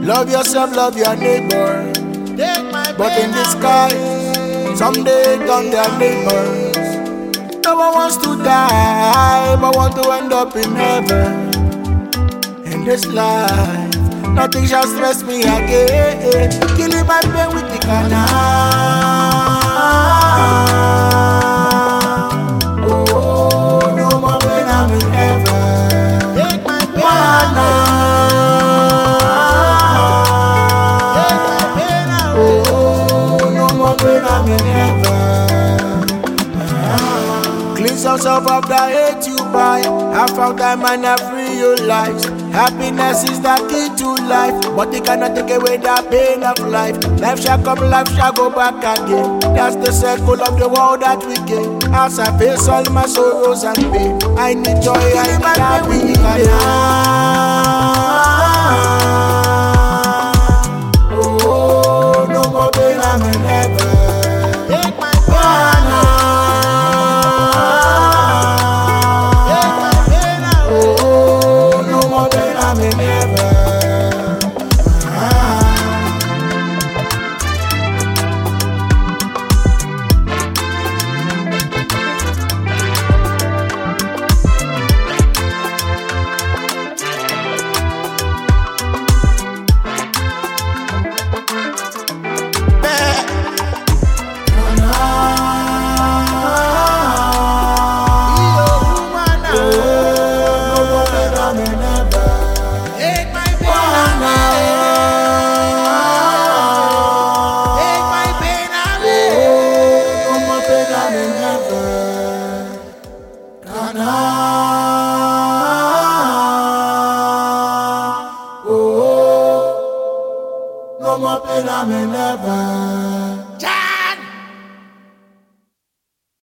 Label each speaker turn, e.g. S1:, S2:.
S1: Love yourself, love your neighbor. But in the sky, someday turn their neighbors. No one wants to die, but want to end up in heaven. In this life, nothing shall stress me again. Killing my pain with the canal. Oh, no more pain, I'm in heaven. Take my pain I'm in heaven. Cleanse yourself of the hate you buy. Have found time and I free your lives. Happiness is the key to life, but it cannot take away the pain of life. Life shall come, life shall go back again. That's the circle of the world that we gain. As I face all my sorrows and pain, I need joy, I need happiness. Oh, no more pain, I'm in heaven. I'm in heaven. No more pain, I'm in heaven.